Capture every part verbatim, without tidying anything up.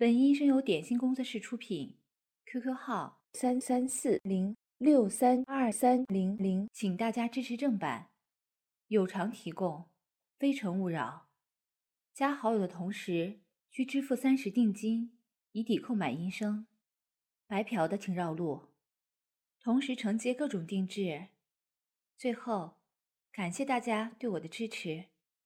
本音声由点心工作室出品 ，Q Q 号三三四零六三二三零零，请大家支持正版，有偿提供，非诚勿扰。加好友的同时需支付三十定金，以抵扣买音声。白嫖的请绕路，同时承接各种定制。最后，感谢大家对我的支持。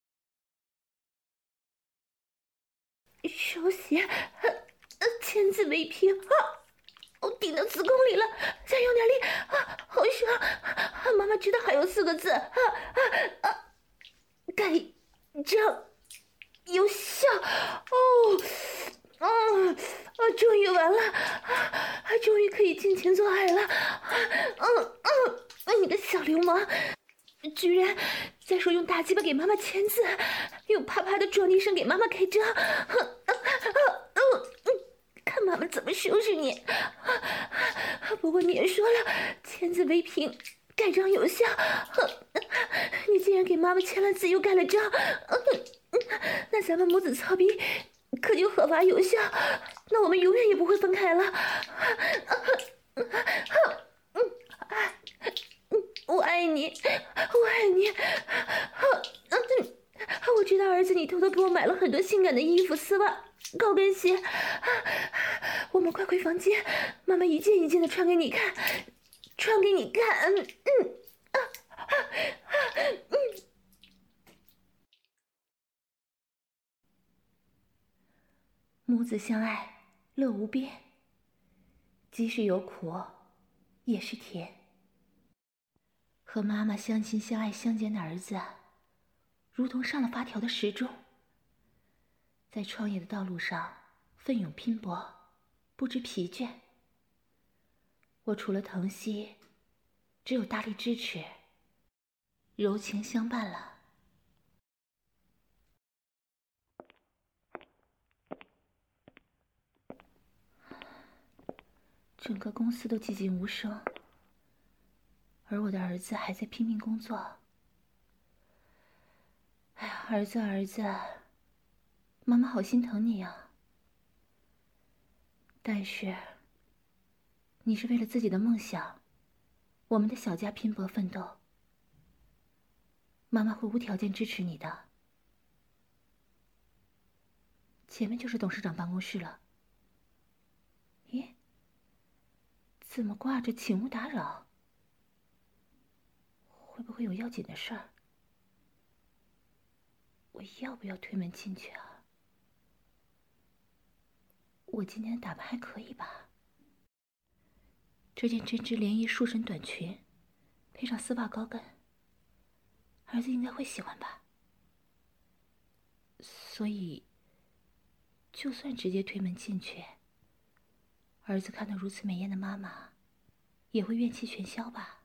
手写，呃，签字为凭啊！我顶到子宫里了，再用点力啊！好爽！啊，妈妈知道还有四个字啊啊啊！盖章有效哦！啊啊！终于完了，啊，终于可以尽情做爱了！嗯嗯，你个小流氓！居然再说用大鸡巴给妈妈签字，用啪啪的壮丽声给妈妈开张，看妈妈怎么收拾你！不过你也说了，签字为凭，盖章有效。你既然给妈妈签了字，又盖了章，那咱们母子操逼可就合法有效，那我们永远也不会分开了。我爱你，我爱你。我知道儿子你偷偷给我买了很多性感的衣服、丝袜、高跟鞋，我们快回房间，妈妈一件一件的穿给你看，穿给你看。嗯嗯啊啊啊嗯。母子相爱，乐无边，即使有苦，也是甜。和妈妈相亲相爱相见的儿子，如同上了发条的时钟，在创业的道路上奋勇拼搏，不知疲倦。我除了疼惜，只有大力支持，柔情相伴了。整个公司都寂静无声，而我的儿子还在拼命工作。哎呀，儿子儿子，妈妈好心疼你呀。但是你是为了自己的梦想，我们的小家拼搏奋斗，妈妈会无条件支持你的。前面就是董事长办公室了。咦，怎么挂着请勿打扰？会不会有要紧的事儿？我要不要推门进去啊？我今天的打扮还可以吧？这件针织连衣束身短裙，配上丝袜高跟，儿子应该会喜欢吧。所以，就算直接推门进去，儿子看到如此美艳的妈妈，也会怨气全消吧？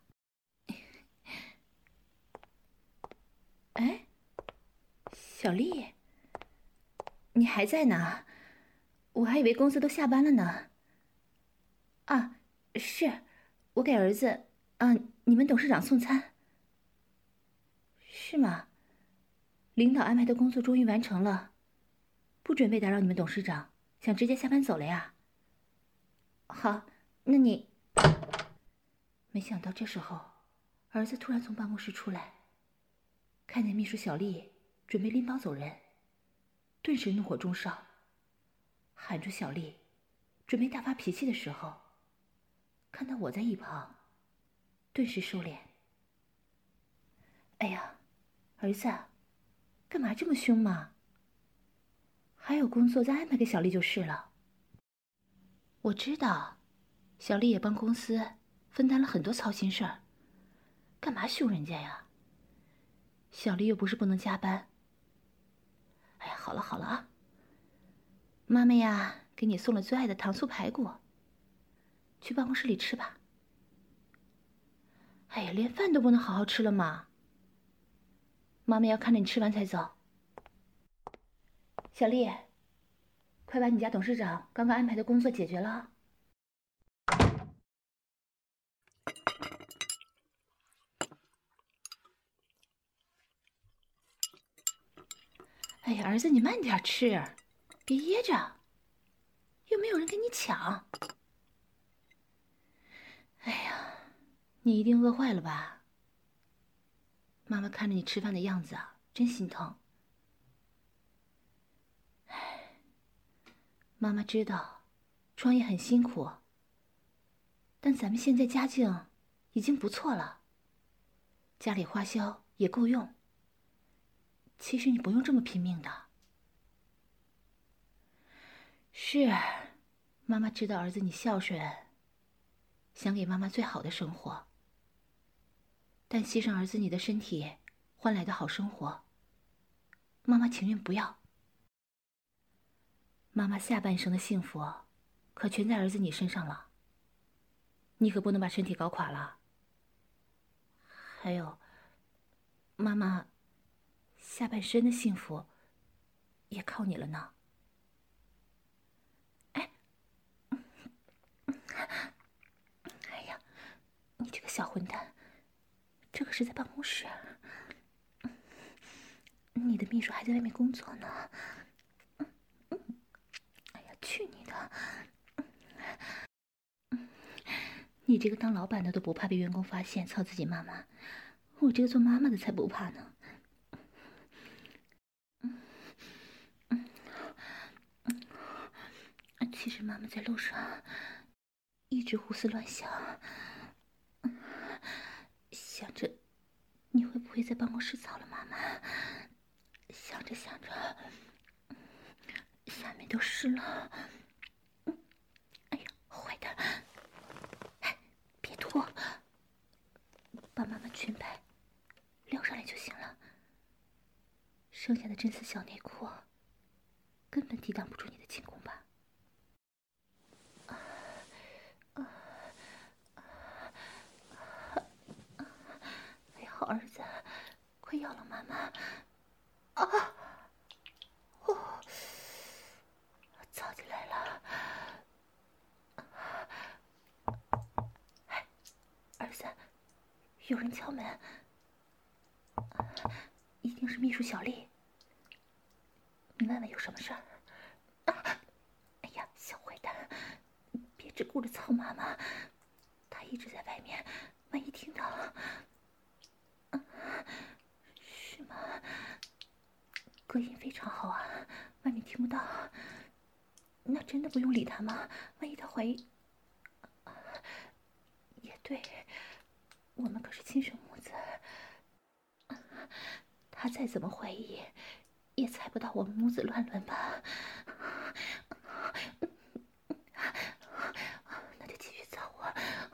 哎，小丽，你还在呢？我还以为公司都下班了呢。啊，是，我给儿子，嗯，你们董事长送餐。是吗？领导安排的工作终于完成了，不准备打扰你们董事长，想直接下班走了呀？好，那你……没想到这时候，儿子突然从办公室出来，看见秘书小丽准备拎包走人，顿时怒火中烧，喊住小丽，准备大发脾气的时候，看到我在一旁，顿时收敛。哎呀，儿子，干嘛这么凶嘛？还有工作再安排给小丽就是了。我知道，小丽也帮公司分担了很多操心事儿，干嘛凶人家呀？小丽又不是不能加班。哎呀，好了好了啊，妈妈呀，给你送了最爱的糖醋排骨，去办公室里吃吧。哎呀，连饭都不能好好吃了吗？妈妈要看着你吃完才走。小丽，快把你家董事长刚刚安排的工作解决了。哎呀，儿子，你慢点吃，别噎着。 又没有人跟你抢。哎呀，你一定饿坏了吧？妈妈看着你吃饭的样子啊，真心疼。唉，妈妈知道创业很辛苦，但咱们现在家境已经不错了，家里花销也够用。其实你不用这么拼命的。是，妈妈知道儿子你孝顺，想给妈妈最好的生活，但牺牲儿子你的身体换来的好生活，妈妈情愿不要。妈妈下半生的幸福可全在儿子你身上了，你可不能把身体搞垮了。还有，妈妈下半身的幸福也靠你了呢。哎，哎呀，你这个小混蛋，这可是在办公室，你的秘书还在外面工作呢。哎呀，去你的！你这个当老板的都不怕被员工发现操自己妈妈，我这个做妈妈的才不怕呢。其实妈妈在路上一直胡思乱想，想着你会不会在办公室操了妈妈，想着想着下面都湿了。哎呀，坏蛋，哎，别脱，把妈妈裙摆撩上来就行了，剩下的真丝小内裤根本抵挡不住你的进攻吧。哎呀，好儿子，快要了妈妈！啊！哦，操起来了！哎，儿子，有人敲门，一定是秘书小丽。你问问有什么事儿？啊！哎呀，小坏蛋，别只顾着操妈妈，她一直在外面，万一听到了。是吗？隔音非常好啊，外面听不到。那真的不用理他吗？万一他怀疑……也对，我们可是亲生母子，他再怎么怀疑，也猜不到我们母子乱伦吧？那就继续操我。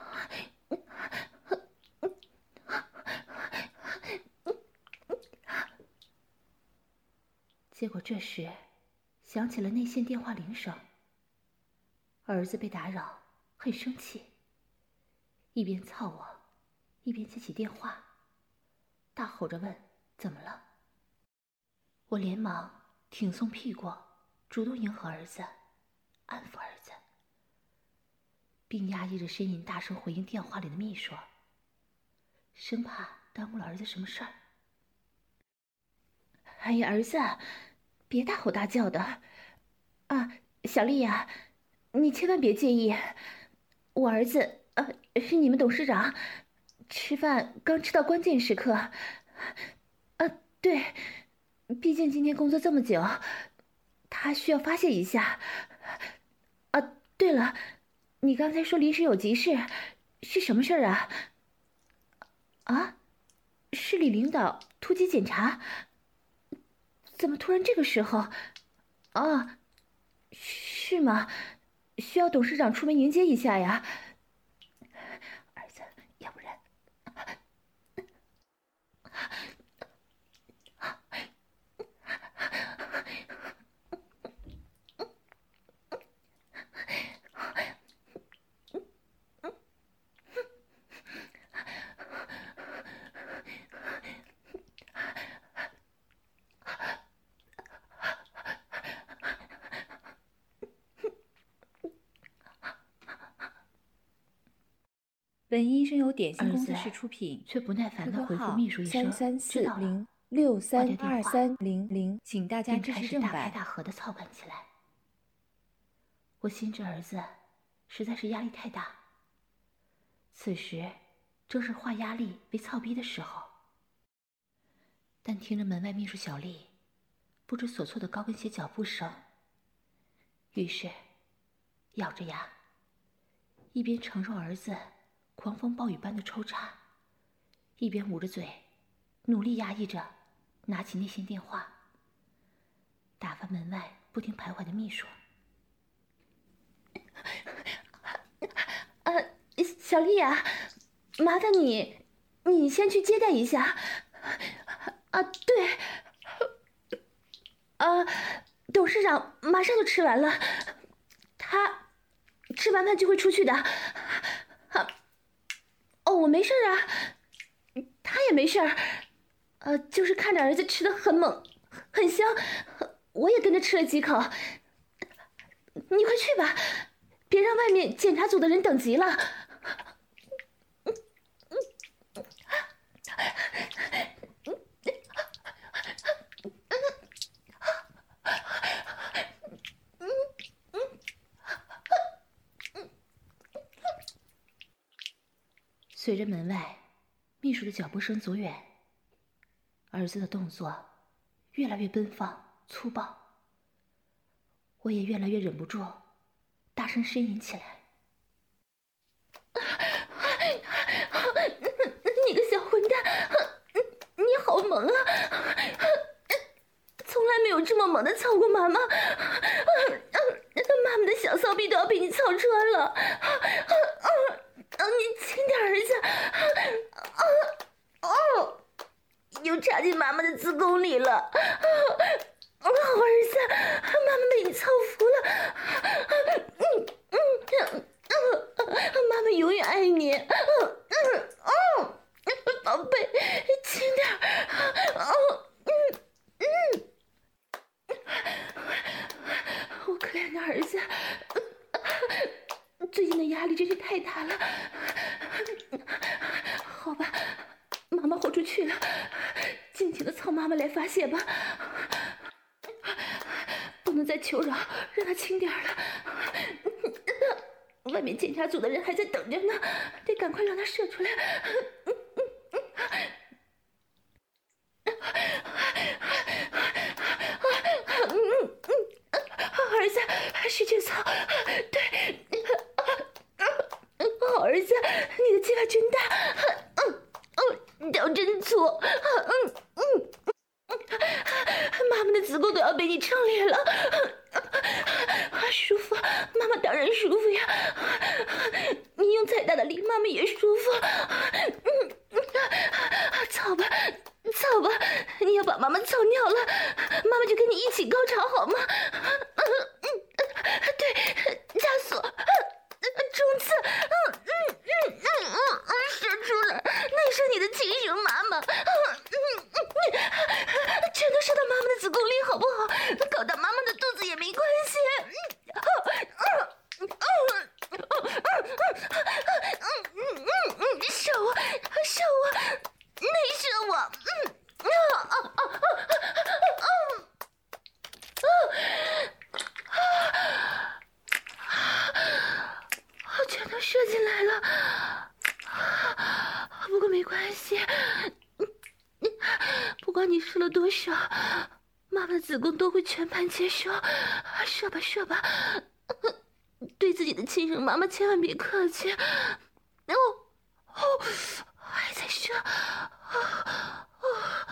结果这时响起了内线电话铃声，儿子被打扰，很生气，一边操我，一边接起电话，大吼着问怎么了。我连忙挺松屁股，主动迎合儿子，安抚儿子，并压抑着呻吟大声回应电话里的秘书，生怕耽误了儿子什么事儿。哎呀，儿子，别大吼大叫的啊！小丽呀，你千万别介意，我儿子呃是你们董事长，吃饭刚吃到关键时刻。啊，对，毕竟今天工作这么久，他需要发泄一下。啊，对了，你刚才说临时有急事，是什么事儿啊？啊，市里领导突击检查。怎么突然这个时候？啊，是吗？需要董事长出门迎接一下呀。儿子，要不然…… 本音声由点心工作室出品， 却不耐烦地 Q Q 回复号秘书一声三三四知道了零六三挂掉电话二三零零，请大家支便开持正版。 始大开大合的操办起来。 我心知儿子实在是压力太大，此时正是化压力为操逼的时候。但听着门外秘书小丽不知所措的高跟鞋脚步声，于是咬着牙，一边承受儿子狂风暴雨般的抽插，一边捂着嘴努力压抑着拿起内线电话，打发门外不停徘徊的秘书。啊，小丽啊，麻烦你你先去接待一下。啊，对，啊，董事长马上就吃完了，他吃完饭就会出去的。啊，哦，我没事啊，他也没事，呃，就是看着儿子吃的很猛很香，我也跟着吃了几口。你快去吧，别让外面检查组的人等急了。随着门外秘书的脚步声走远，儿子的动作越来越奔放粗暴，我也越来越忍不住大声呻吟起来。你个小混蛋，你好萌啊，从来没有这么猛的操过妈妈，妈妈的小骚逼都要被你操穿了，你轻点儿子，哦，又插进妈妈的子宫里了，好儿子，妈妈被你操服了，嗯嗯嗯，妈妈永远爱你，嗯嗯哦，宝贝，轻点儿，哦，嗯嗯，我可怜的儿子，最近的压力真是太大了。好吧，妈妈豁出去了，尽情的操妈妈来发泄吧，不能再求饶，让他轻点了。外面检查组的人还在等着呢，得赶快让他射出来。儿子，使劲操，对，好儿子，你的鸡巴真大，嗯嗯，屌真粗，嗯嗯嗯，妈妈的子宫都要被你撑裂了，舒服，妈妈当然舒服呀，你用再大的力，妈妈也舒服，嗯，操吧，操吧，你要把妈妈操尿了，妈妈就跟你一起高潮好吗？对，加速，冲刺，嗯嗯嗯嗯嗯，射出来，那是你的亲生妈妈，嗯嗯，全都射到妈妈的子宫里好不好？搞到妈妈的肚子也没关系，嗯嗯嗯嗯嗯嗯，射我，射我，内射我，嗯啊啊啊啊啊啊！全都射进来了，不过没关系，不管你射了多少，妈妈的子宫都会全盘接收，射吧射吧，对自己的亲生妈妈千万别客气。哦哦，还在射，哦哦。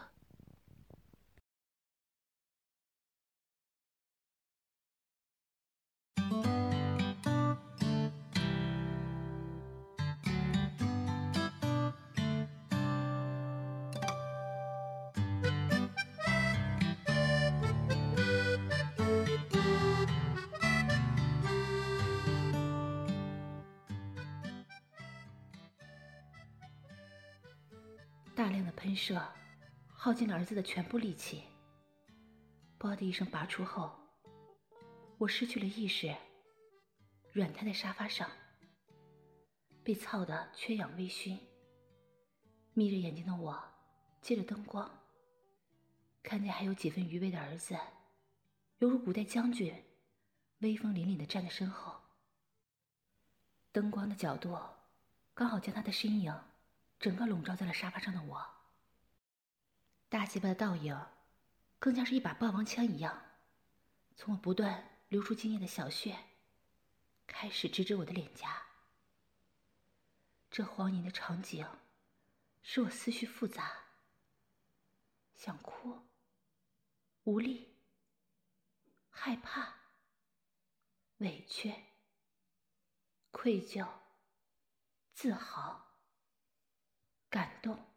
大量的喷射耗尽了儿子的全部力气，啵的一声拔出后，我失去了意识，软瘫在沙发上，被操得缺氧微醺。眯着眼睛的我借着灯光，看见还有几分余味的儿子犹如古代将军威风凛凛地站在身后，灯光的角度刚好将他的身影整个笼罩在了沙发上的我。大鸡巴的倒影更像是一把霸王枪一样，从我不断流出精液的小穴开始直指我的脸颊。这荒淫的场景使我思绪复杂，想哭，无力，害怕，委屈，愧疚，自豪，感动，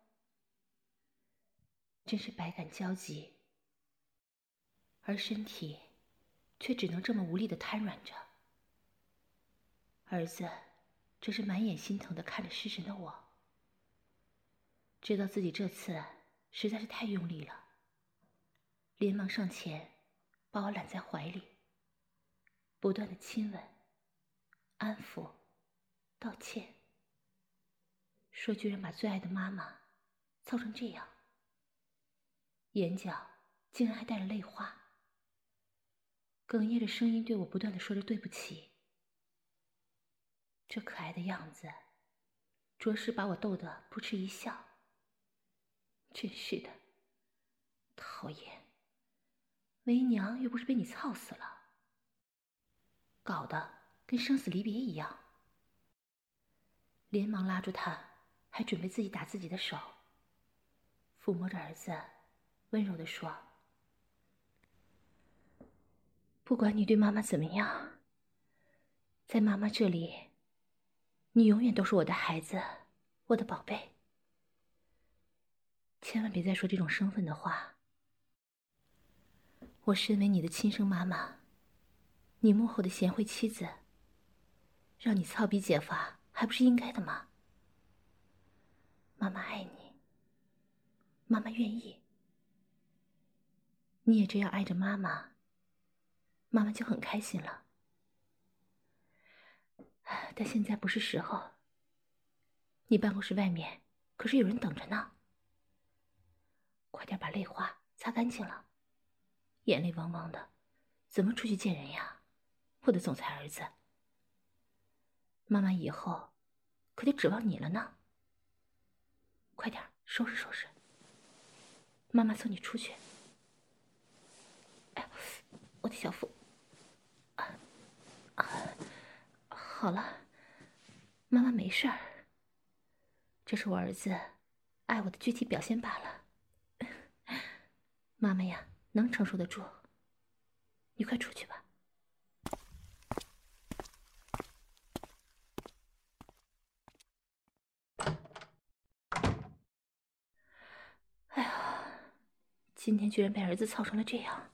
真是百感交集，而身体却只能这么无力地瘫软着。儿子则是满眼心疼地看着失神的我，知道自己这次实在是太用力了，连忙上前把我揽在怀里，不断的亲吻、安抚、道歉，说居然把最爱的妈妈操成这样，眼角竟然还带了泪花，哽咽着声音对我不断的说着对不起。这可爱的样子着实把我逗得扑哧一笑。真是的，讨厌，为娘又不是被你操死了，搞得跟生死离别一样。连忙拉住他，还准备自己打自己的手，抚摸着儿子，温柔地说：不管你对妈妈怎么样，在妈妈这里，你永远都是我的孩子，我的宝贝。千万别再说这种生分的话。我身为你的亲生妈妈，你幕后的贤惠妻子，让你操逼解乏还不是应该的吗？妈妈爱你，妈妈愿意，你也这样爱着妈妈，妈妈就很开心了。但现在不是时候，你办公室外面可是有人等着呢。快点把泪花擦干净了，眼泪汪汪的，怎么出去见人呀？我的总裁儿子，妈妈以后可得指望你了呢。快点收拾收拾，妈妈送你出去。哎呀，我的小腹，啊啊，好了，妈妈没事儿，这是我儿子爱我的具体表现罢了。妈妈呀，能承受得住，你快出去吧。哎呀，今天居然被儿子操成了这样，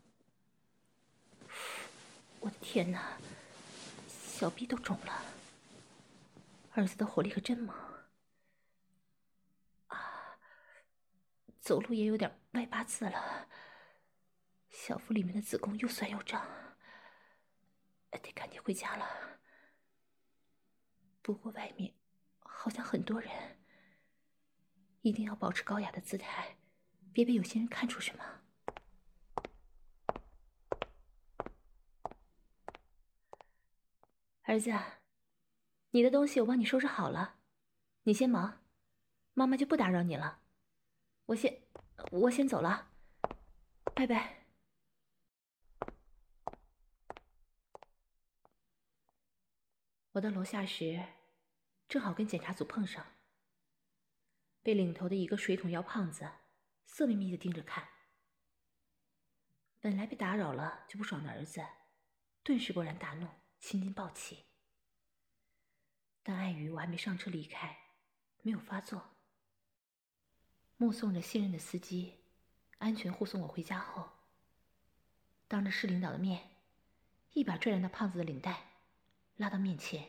我的天哪，小臂都肿了。儿子的火力可真猛啊，走路也有点歪八字了，小腹里面的子宫又酸又胀，得赶紧回家了。不过外面好像很多人，一定要保持高雅的姿态，别被有些人看出什么。儿子，你的东西我帮你收拾好了，你先忙，妈妈就不打扰你了。我先，我先走了，拜拜。我到楼下时，正好跟检查组碰上，被领头的一个水桶腰胖子色眯眯地盯着看。本来被打扰了就不爽的儿子，顿时勃然大怒，青筋暴起。但碍于我还没上车离开，没有发作。目送着信任的司机安全护送我回家后，当着市领导的面，一把拽着那胖子的领带，拉到面前。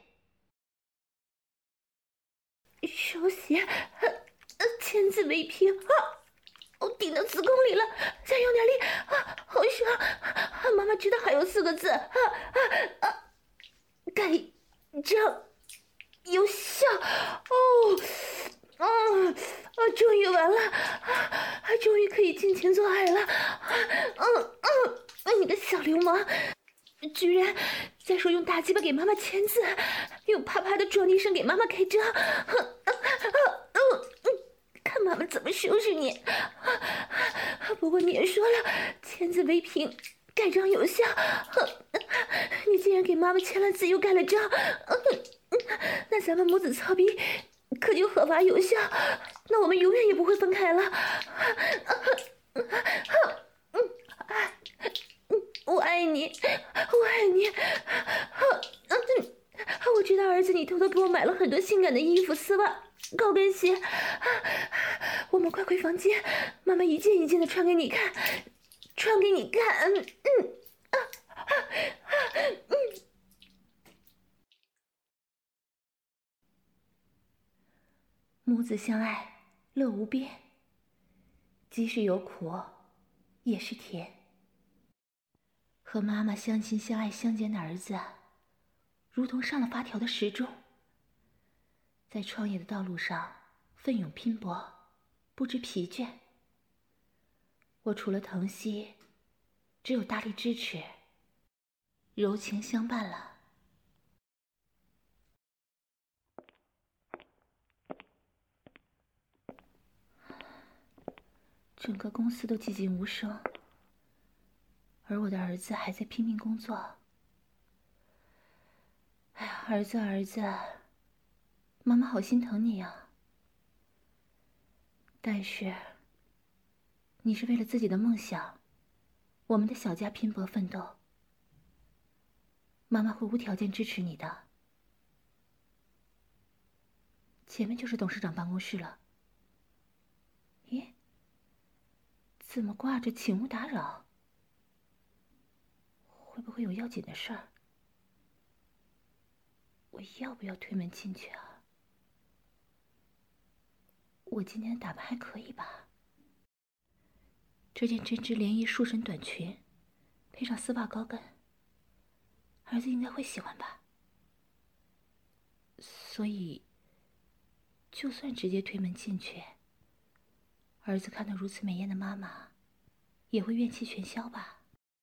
手血，呃，签字没凭啊！我顶到子宫里了，再用点力啊！好爽！啊，妈妈知道还有四个字啊啊啊！盖章有效哦！啊啊！终于完了，啊，终于可以尽情做爱了！嗯嗯，你个小流氓！ 居然再说用大鸡巴给妈妈签字，用啪啪的撞击声给妈妈开张，看妈妈怎么收拾你！不过你也说了，签字为凭，盖章有效。你既然给妈妈签了字，又盖了章，那咱们母子操逼可就合法有效，那我们永远也不会分开了。我爱你，我爱你。我知道儿子，你偷偷给我买了很多性感的衣服、丝袜、高跟鞋。我们快回房间，妈妈一件一件的穿给你看，穿给你看。嗯嗯啊啊啊嗯。母子相爱，乐无边。即使有苦，也是甜。和妈妈相亲相爱相见的儿子，如同上了发条的时钟，在创业的道路上奋勇拼搏，不知疲倦。我除了疼惜，只有大力支持，柔情相伴了。整个公司都寂静无声，而我的儿子还在拼命工作。哎呀，儿子儿子，妈妈好心疼你呀。但是你是为了自己的梦想，我们的小家拼搏奋斗，妈妈会无条件支持你的。前面就是董事长办公室了。咦，怎么挂着请勿打扰？会不会有要紧的事儿？我要不要推门进去啊？我今天的打扮还可以吧？这件针织连衣束身短裙，配上丝袜高跟，儿子应该会喜欢吧。所以，就算直接推门进去，儿子看到如此美艳的妈妈，也会怨气全消吧。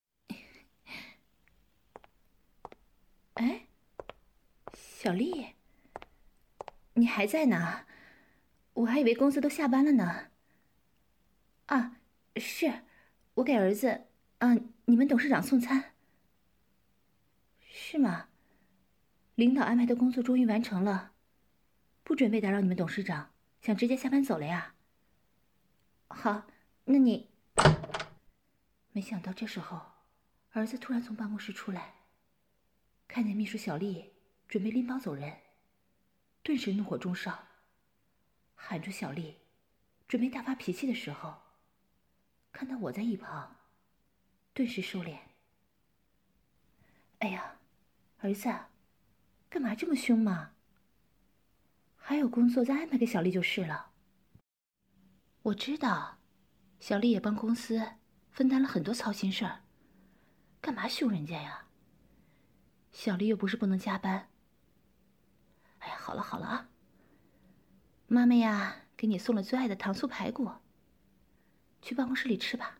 哎，小丽，你还在呢？我还以为公司都下班了呢。啊，是，我给儿子，嗯，你们董事长送餐。是吗？领导安排的工作终于完成了，不准备打扰你们董事长，想直接下班走了呀？好，那你……没想到这时候，儿子突然从办公室出来，看见秘书小丽准备拎包走人，顿时怒火中烧，喊住小丽，准备大发脾气的时候，看到我在一旁，顿时收敛。哎呀，儿子，干嘛这么凶嘛？还有工作再安排给小丽就是了。我知道，小丽也帮公司分担了很多操心事儿，干嘛凶人家呀？小丽又不是不能加班。哎呀，好了好了啊，妈妈呀，给你送了最爱的糖醋排骨，去办公室里吃吧。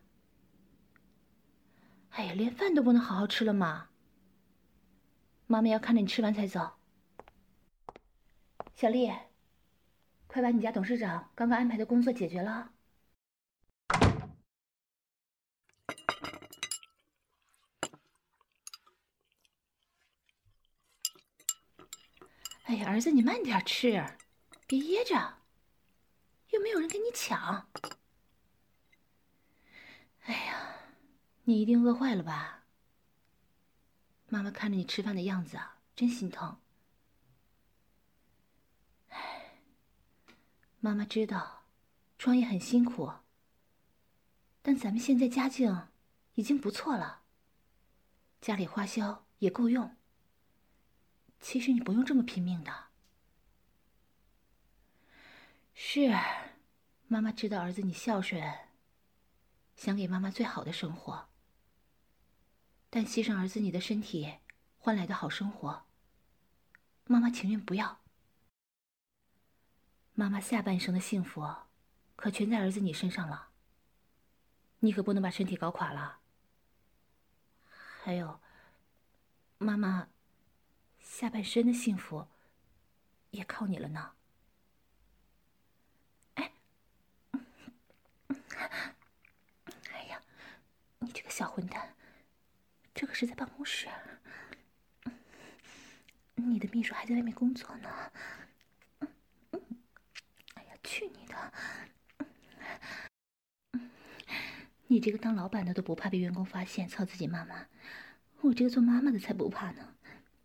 哎呀，连饭都不能好好吃了吗？妈妈要看着你吃完才走。小丽，快把你家董事长刚刚安排的工作解决了。哎呀，儿子，你慢点吃，别噎着，又没有人跟你抢。哎呀，你一定饿坏了吧？妈妈看着你吃饭的样子啊，真心疼。哎，妈妈知道，创业很辛苦，但咱们现在家境已经不错了，家里花销也够用。其实你不用这么拼命的。是，妈妈知道儿子你孝顺，想给妈妈最好的生活，但牺牲儿子你的身体换来的好生活，妈妈情愿不要。妈妈下半生的幸福可全在儿子你身上了，你可不能把身体搞垮了。还有， 妈妈，下半身的幸福也靠你了呢。哎，哎呀，你这个小混蛋，这可是在办公室，你的秘书还在外面工作呢。哎呀，去你的！你这个当老板的都不怕被员工发现操自己妈妈，我这个做妈妈的才不怕呢。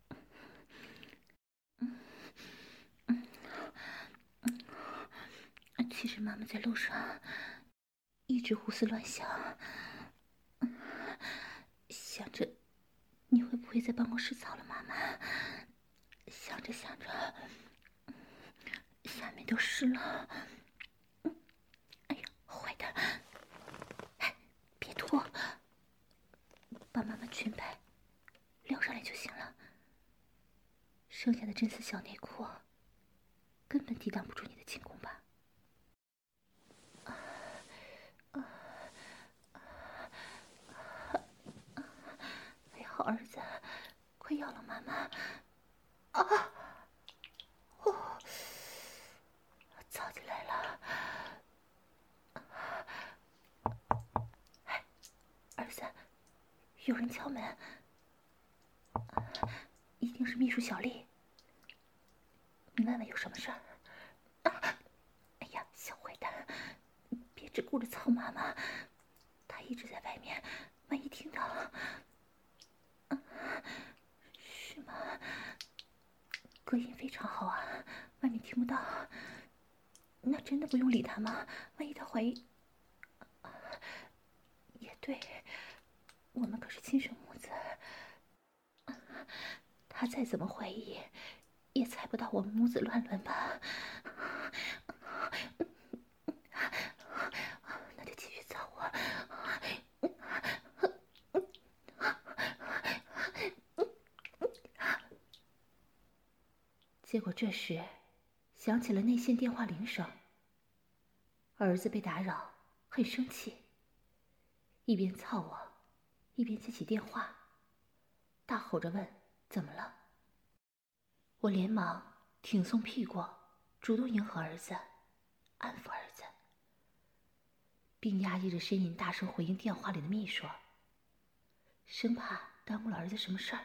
其实妈妈在路上一直胡思乱想，想着你会不会在办公室操了妈妈，想着想着下面都湿了。哎呀，坏蛋，哎，别脱，把妈妈裙摆撩上来就行了，剩下的真丝小内裤根本抵挡不住你的进攻吧。哎呀，好儿子，快要了妈妈！啊！哦，操起来了！哎，儿子，有人敲门，一定是秘书小丽。你问问有什么事儿？啊！哎呀，小坏蛋，别只顾着操妈妈，她一直在外面，万一听到了。是吗？隔音非常好啊，外面听不到。那真的不用理他吗？万一他怀疑……也对，我们可是亲生母子，他再怎么怀疑，也猜不到我们母子乱伦吧？那就继续操我。结果这时响起了内线电话铃声，儿子被打扰，很生气，一边操我，一边接起电话，大吼着问怎么了。我连忙挺松屁股，主动迎合儿子，安抚儿子，并压抑着呻吟大声回应电话里的秘书，生怕耽误了儿子什么事儿。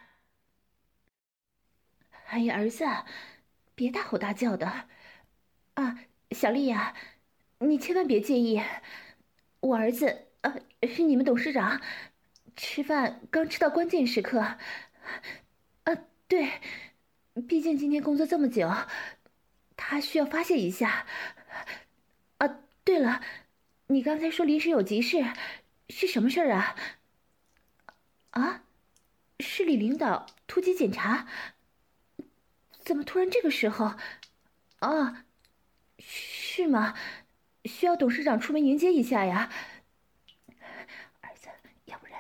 哎呀，儿子，别大吼大叫的啊！小丽呀，你千万别介意，我儿子呃是你们董事长，吃饭刚吃到关键时刻。啊，对，毕竟今天工作这么久，他需要发泄一下。啊，对了，你刚才说临时有急事，是什么事儿啊？啊，市里领导突击检查。怎么突然这个时候？啊，是吗？需要董事长出门迎接一下呀。儿子，要不然……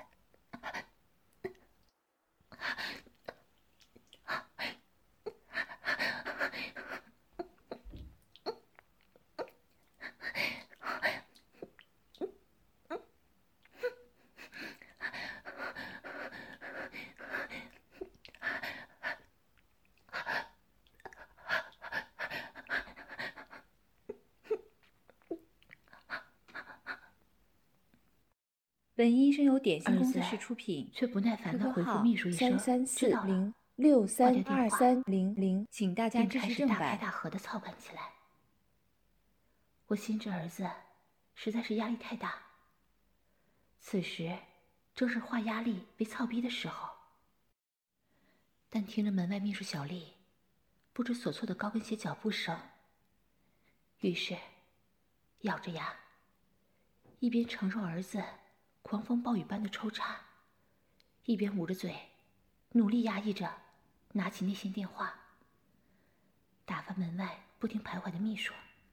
本音声由点心工作室出品， 却不耐烦地 Q Q 回复号秘书一声三三四知道了零六三挂掉电话二三零零，请大家便支开始大开持正版。 大合的操干起来。我心知儿子实在是压力太大，此时正是化压力为操逼的时候。但听着门外秘书小丽不知所措的高跟鞋脚步声，于是咬着牙，一边承受儿子狂风暴雨般的抽插，一边捂着嘴，努力压抑着拿起内线电话，打发门外不停徘徊的秘书。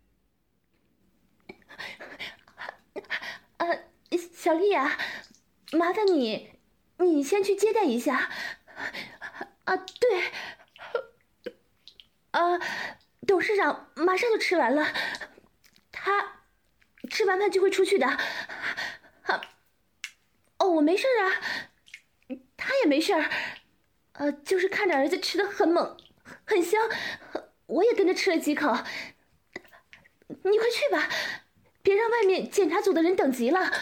啊，小丽啊，麻烦你，你先去接待一下。啊，对，啊，董事长马上就吃完了，他吃完饭就会出去的。啊，哦，我没事啊，他也没事儿。 呃，就是看着儿子吃的很猛，很香，我也跟着吃了几口。你快去吧，别让外面检查组的人等急了。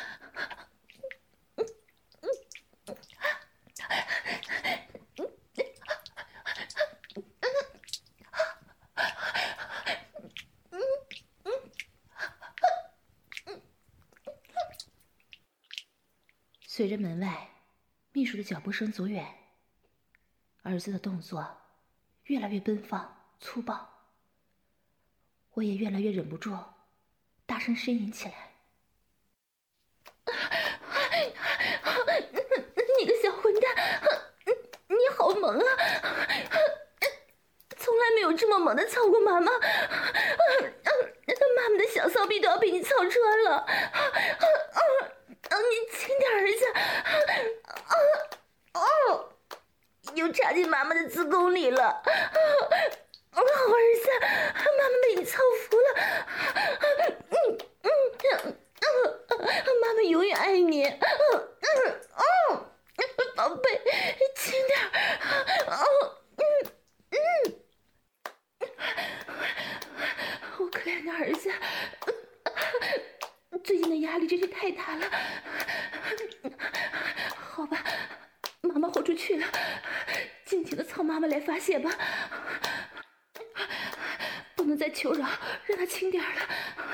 随着门外秘书的脚步声走远，儿子的动作越来越奔放粗暴，我也越来越忍不住大声呻吟起来。你个小混蛋，你好猛啊，从来没有这么猛的操过妈妈，妈妈的小骚逼都要被你操穿了，你轻点儿子，哦，又插进妈妈的子宫里了，好儿子，妈妈被你操服了，嗯嗯嗯，妈妈永远爱你，嗯嗯宝贝，轻点儿，哦，嗯嗯，我可怜的儿子，最近的压力真是太大了。好吧，妈妈豁出去了，尽情的操妈妈来发泄吧，不能再求饶，让他轻点了。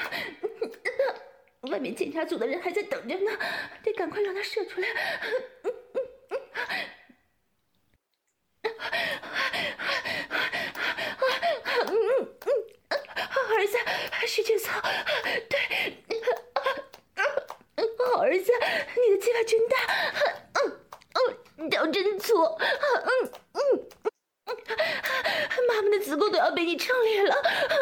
外面检查组的人还在等着呢，得赶快让他射出来。儿子，使劲操，对，好儿子，你的鸡巴真大，嗯嗯，屌真粗，嗯嗯，妈妈的子宫都要被你撑裂了，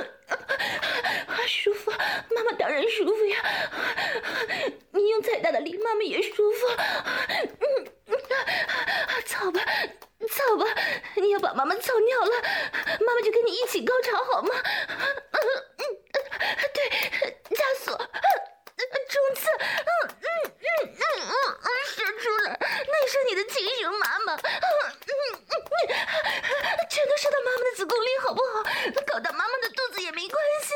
舒服，妈妈当然舒服呀，你用再大的力，妈妈也舒服，嗯，操吧，操吧，你要把妈妈操尿了，妈妈就跟你一起高潮好吗？对，加速，冲刺，嗯嗯嗯嗯嗯，射出来，那是你的亲生妈妈，嗯嗯，全都射到妈妈的子宫里好不好？搞到妈妈的肚子也没关系。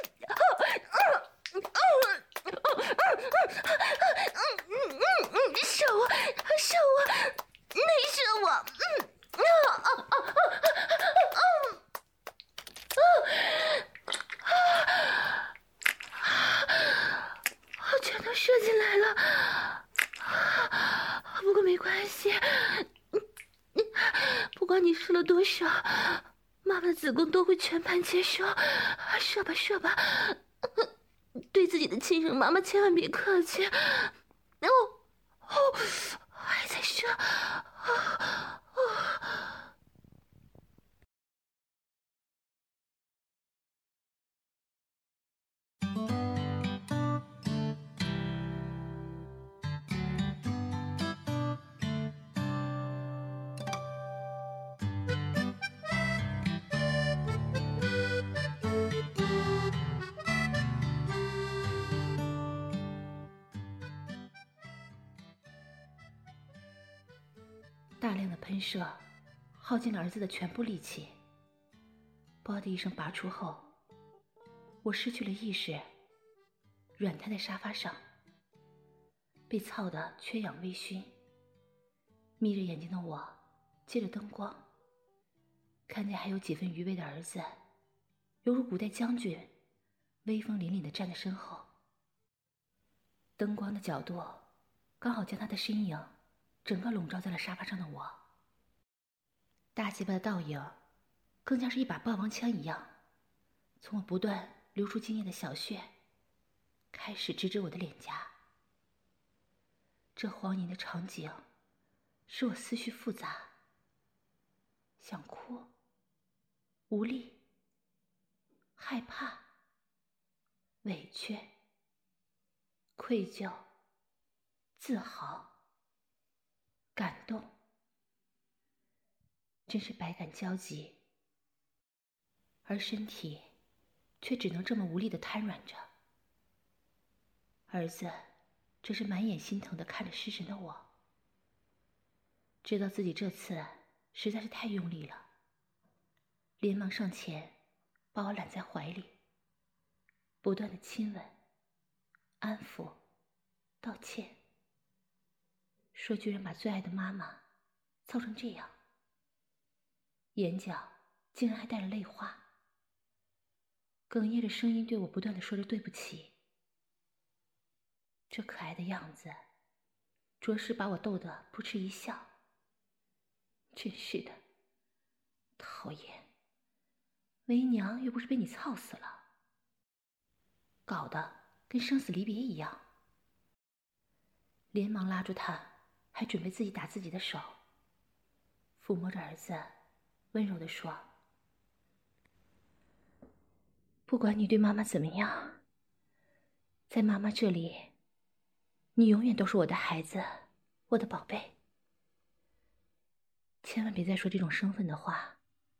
射我，射我，内射我，嗯，啊啊啊啊啊啊！全都射进来了，不过没关系，不管你射了多少，妈妈的子宫都会全盘接收，射吧射吧。对自己的亲生妈妈千万别客气。哦哦，还在射，哦哦。大量的喷射耗尽了儿子的全部力气，啵的一声拔出后，我失去了意识，软瘫在沙发上，被操得缺氧微醺。眯着眼睛的我借着灯光，看见还有几分余味的儿子，犹如古代将军，威风凛凛地站在身后。灯光的角度刚好将他的身影整个笼罩在了沙发上的我。大鸡巴的倒影更像是一把霸王枪一样，从我不断流出精液的小穴开始直指我的脸颊。这荒淫的场景使我思绪复杂，想哭，无力，害怕，委屈，愧疚，自豪，感动，真是百感交集，而身体却只能这么无力地瘫软着。儿子则是满眼心疼地看着失神的我，知道自己这次实在是太用力了，连忙上前把我揽在怀里，不断的亲吻、安抚、道歉，说居然把最爱的妈妈操成这样，眼角竟然还带了泪花，哽咽着声音对我不断的说着对不起。这可爱的样子着实把我逗得扑哧一笑。真是的，讨厌，为娘又不是被你操死了，搞得跟生死离别一样。连忙拉住他，还准备自己打自己的手，抚摸着儿子，温柔地说：不管你对妈妈怎么样，在妈妈这里，你永远都是我的孩子，我的宝贝。千万别再说这种生分的话。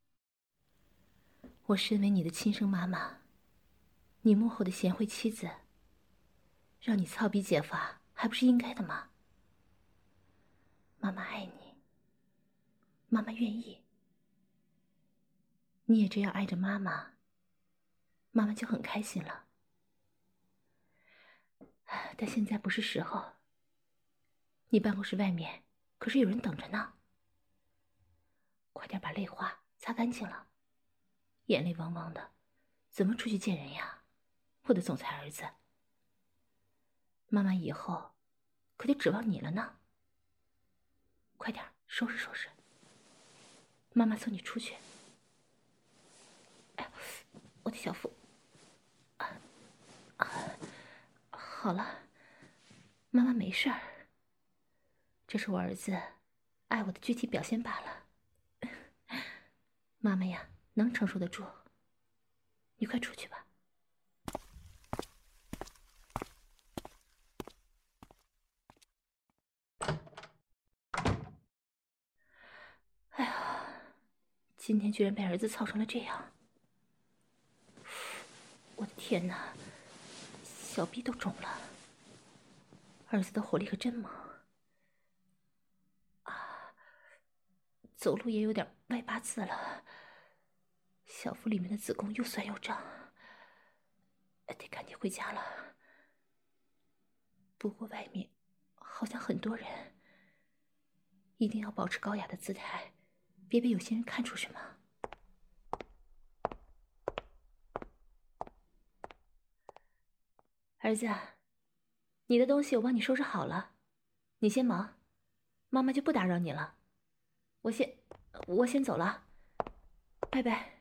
我身为你的亲生妈妈，你幕后的贤惠妻子，让你操逼解乏，还不是应该的吗？妈妈爱你，妈妈愿意，你也这样爱着妈妈，妈妈就很开心了。但现在不是时候，你办公室外面可是有人等着呢。快点把泪花擦干净了，眼泪汪汪的，怎么出去见人呀？我的总裁儿子，妈妈以后可得指望你了呢。快点收拾收拾，妈妈送你出去。哎，我的小腹，啊啊，好了，妈妈没事儿，这是我儿子爱我的具体表现罢了。妈妈呀，能承受得住。你快出去吧。哎呀，今天居然被儿子操成了这样，我的天哪，小臂都肿了。儿子的火力可真猛啊，走路也有点歪八字了，小腹里面的子宫又酸又胀，得赶紧回家了。不过外面好像很多人，一定要保持高雅的姿态，别被有些人看出什么。儿子，你的东西我帮你收拾好了，你先忙，妈妈就不打扰你了。我先，我先走了，拜拜。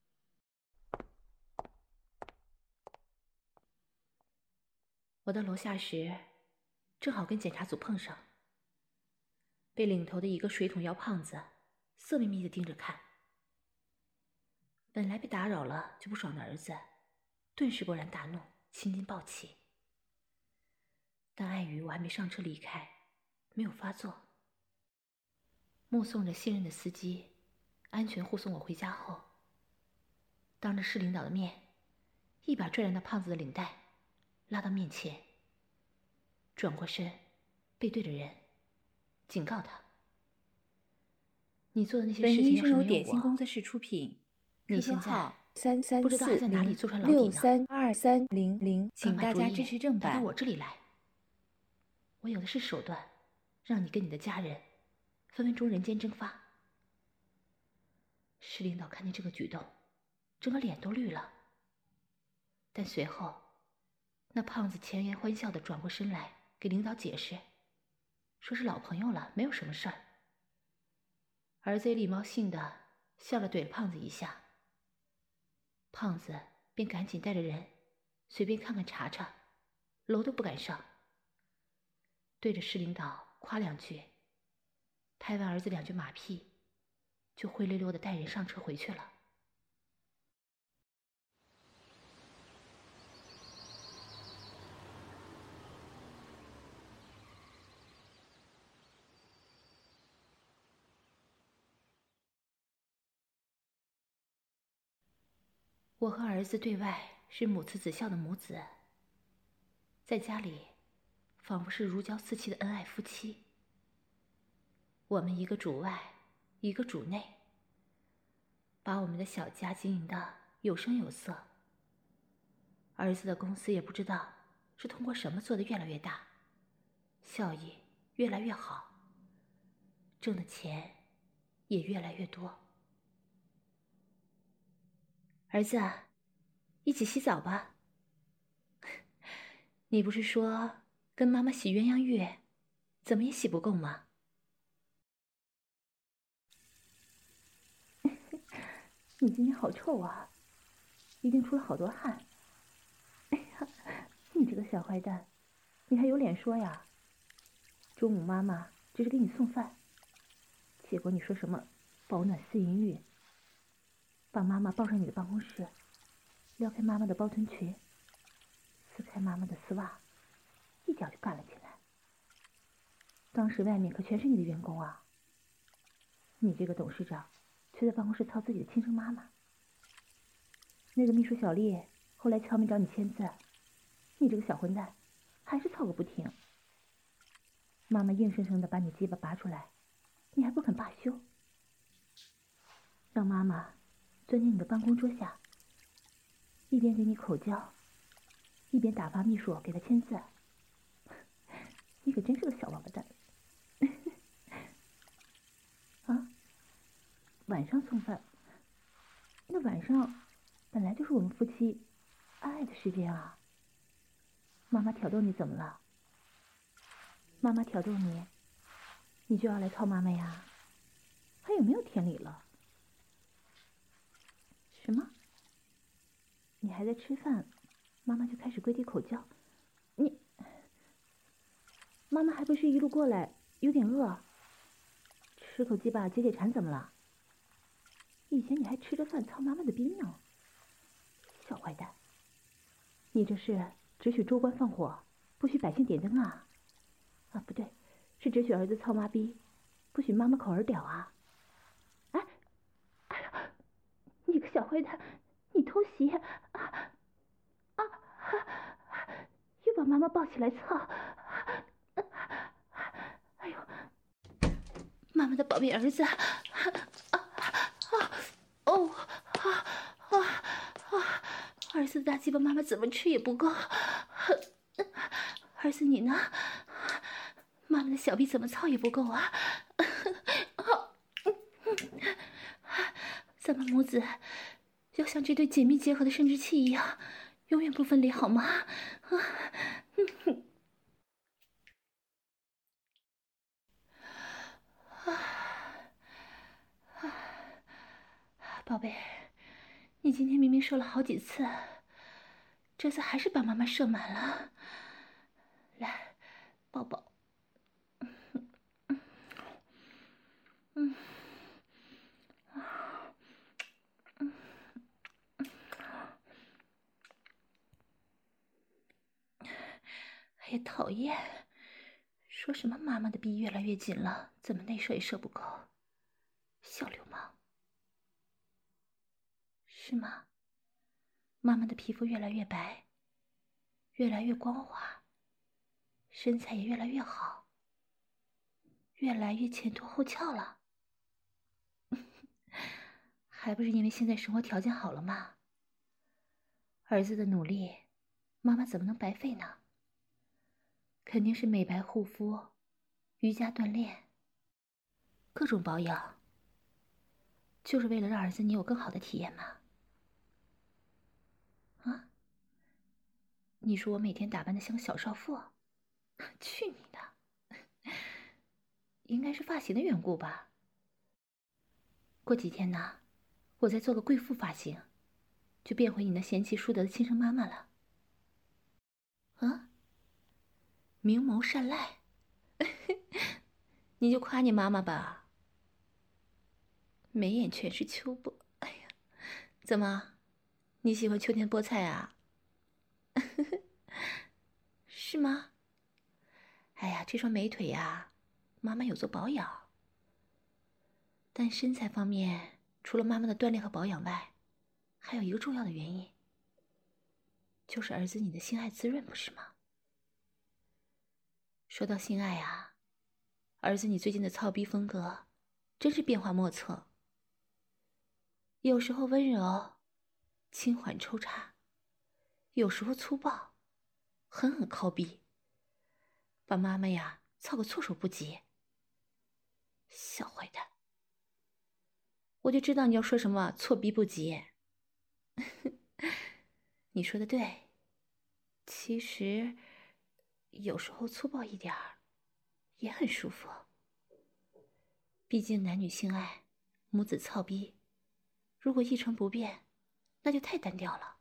我到楼下时，正好跟检查组碰上，被领头的一个水桶腰胖子色眯眯地盯着看。本来被打扰了就不爽的儿子，顿时勃然大怒，青筋暴起。但碍于我还没上车离开，没有发作。目送着信任的司机安全护送我回家后，当着市领导的面，一把拽来那胖子的领带，拉到面前，转过身，背对着人，警告他：你做的那些本事情要是音是由没有我， 点心工作室出品， 你 Q Q 现在号三三不知道还四在哪里零坐穿牢底六呢。 三二三零零，请大家支持正打到版。 我这里来，我有的是手段，让你跟你的家人分分钟人间蒸发。市领导看见这个举动，整个脸都绿了。但随后，那胖子强颜欢笑地转过身来给领导解释，说是老朋友了，没有什么事儿。儿子也礼貌性地笑了，怼了胖子一下。胖子便赶紧带着人随便看看查查，楼都不敢上，对着市领导夸两句，拍完儿子两句马屁，就灰溜溜地带人上车回去了。我和儿子对外是母慈子孝的母子，在家里仿佛是如胶似漆的恩爱夫妻。我们一个主外， 一个主内，把我们的小家经营的有声有色。儿子的公司也不知道是通过什么做得越来越大，效益越来越好，挣的钱也越来越多。儿子，一起洗澡吧。你不是说跟妈妈洗鸳鸯浴，怎么也洗不够吗？ 你今天好臭啊，一定出了好多汗。哎呀，你这个小坏蛋，你还有脸说呀？中午妈妈只是给你送饭，结果你说什么保暖私淫欲，把妈妈抱上你的办公室，撩开妈妈的包臀裙，撕开妈妈的丝袜，一脚就干了进来。当时外面可全是你的员工啊，你这个董事长却在办公室操自己的亲生妈妈。那个秘书小丽后来敲门找你签字，你这个小混蛋还是操个不停。妈妈硬生生的把你鸡巴拔出来，你还不肯罢休，让妈妈钻进你的办公桌下，一边给你口交，一边打发秘书给他签字。你可真是个小王八蛋。啊，晚上送饭，那晚上本来就是我们夫妻爱爱的时间啊。妈妈挑逗你怎么了？妈妈挑逗你，你就要来操妈妈呀？还有没有天理了？什么？你还在吃饭，妈妈就开始跪地口交？你，妈妈还不是一路过来有点饿，吃口鸡巴解解馋怎么了？以前你还吃着饭操妈妈的逼呢，小坏蛋！你这是只许州官放火，不许百姓点灯啊？啊，不对，是只许儿子操妈逼，不许妈妈口儿屌啊！哎，哎呀，你个小坏蛋，你偷袭啊啊！又把妈妈抱起来操！哎呦， 妈妈的宝贝儿子！啊啊啊！哦啊啊啊！儿子的大鸡巴，妈妈怎么吃也不够。儿子你呢？妈妈的小臂怎么操也不够啊！咱们母子要像这对紧密结合的生殖器一样，永远不分离，好吗？啊！宝贝，你今天明明射了好几次，这次还是把妈妈射满了。来，抱抱。嗯，嗯，哎呀，讨厌！说什么妈妈的逼越来越紧了，怎么内射也射不够？小流氓！是吗？妈妈的皮肤越来越白，越来越光滑，身材也越来越好，越来越前凸后翘了。还不是因为现在生活条件好了吗？儿子的努力，妈妈怎么能白费呢？肯定是美白护肤、瑜伽锻炼、各种保养，就是为了让儿子你有更好的体验嘛。啊？你说我每天打扮的像个小少妇？去你的！应该是发型的缘故吧。过几天呢，我再做个贵妇发型，就变回你那贤妻淑德的亲生妈妈了。啊？明眸善睐，你就夸你妈妈吧。眉眼全是秋波，哎呀，怎么，你喜欢秋天菠菜啊？是吗？哎呀，这双美腿呀，妈妈有做保养。但身材方面，除了妈妈的锻炼和保养外，还有一个重要的原因，就是儿子你的性爱滋润，不是吗？说到性爱啊，儿子你最近的操逼风格， 真是变化莫测。有时候温柔、轻缓抽插，有时候粗暴、狠狠靠逼，把妈妈呀操个措手不及。小坏蛋，我就知道你要说什么错逼不及。你说的对，其实有时候粗暴一点儿也很舒服。毕竟男女性爱，母子操逼，如果一成不变，那就太单调了。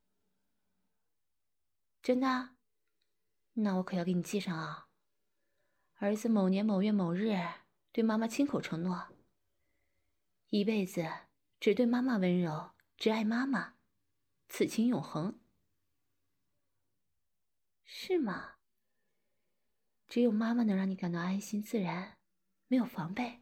真的？那我可要给你记上啊。儿子某年某月某日对妈妈亲口承诺，一辈子只对妈妈温柔，只爱妈妈，此情永恒。是吗？只有妈妈能让你感到安心自然，没有防备。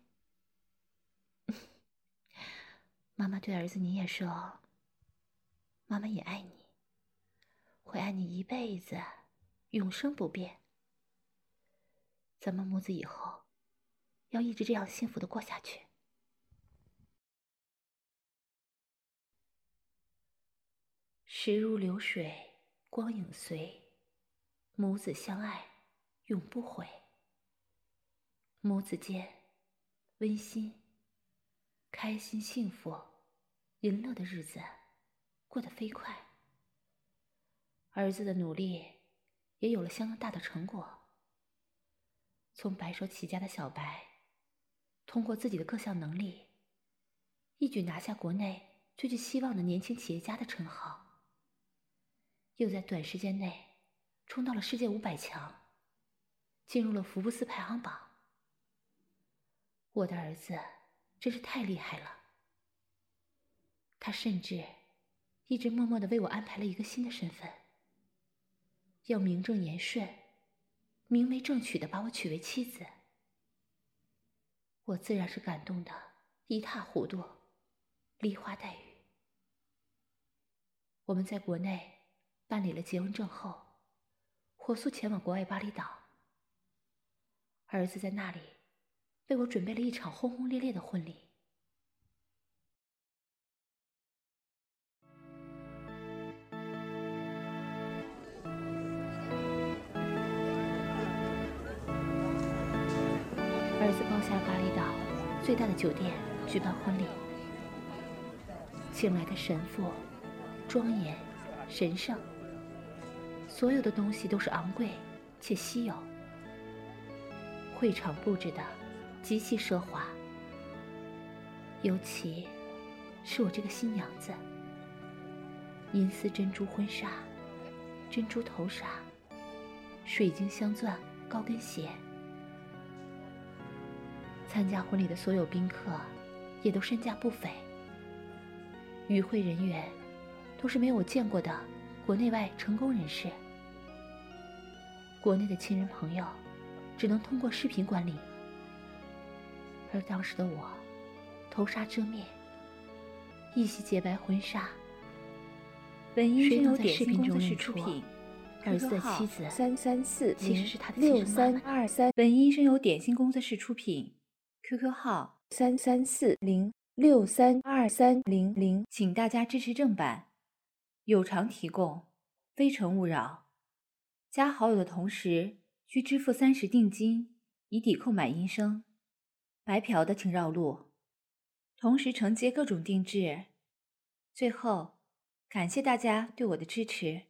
妈妈对儿子你也说，妈妈也爱你，会爱你一辈子，永生不变。咱们母子以后要一直这样幸福的过下去。时如流水，光影随，母子相爱，永不悔。母子间温馨、开心、幸福、淫乐的日子过得飞快。儿子的努力也有了相当大的成果。从白手起家的小白，通过自己的各项能力，一举拿下国内最具希望的年轻企业家的称号，又在短时间内冲到了世界五百强，进入了福布斯排行榜。我的儿子真是太厉害了，他甚至一直默默地为我安排了一个新的身份，要名正言顺、明媒正娶地把我娶为妻子。我自然是感动的一塌糊涂，梨花带雨。我们在国内办理了结婚证后，火速前往国外巴厘岛。儿子在那里为我准备了一场轰轰烈烈的婚礼。儿子包下了巴厘岛最大的酒店举办婚礼，请来的神父庄严神圣，所有的东西都是昂贵且稀有。会场布置的极其奢华，尤其是我这个新娘子，银丝珍珠婚纱、珍珠头纱、水晶镶钻高跟鞋。参加婚礼的所有宾客也都身价不菲，与会人员都是没有我见过的国内外成功人士。国内的亲人朋友只能通过视频观礼，而当时的我头纱遮面，一袭洁白婚纱。 本音是由点视心公司频中认出室出品， 儿子的 Q Q 号妻子三三四其实零是他的六亲生妈妈。 三二三。本音是由点心公司室出品，Q Q 号三三四零六三二三零零，请大家支持正版，有偿提供，非诚勿扰。加好友的同时需支付三十定金，以抵扣买音声。白嫖的请绕路，同时承接各种定制。最后，感谢大家对我的支持。